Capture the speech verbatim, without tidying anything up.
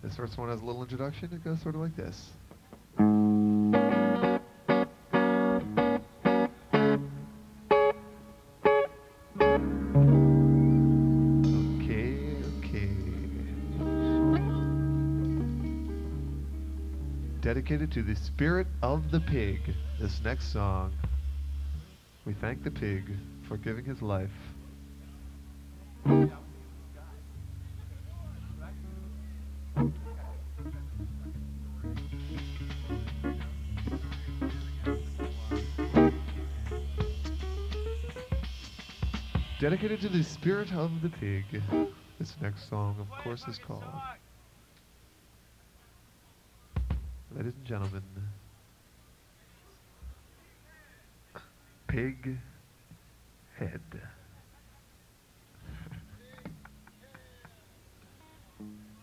This first one has a little introduction. It goes sort of like this. Okay, okay. Dedicated to the spirit of the pig. This next song, we thank the pig for giving his life. Dedicated to the spirit of the pig. This next song, of course, is called, ladies and gentlemen, Pig Head.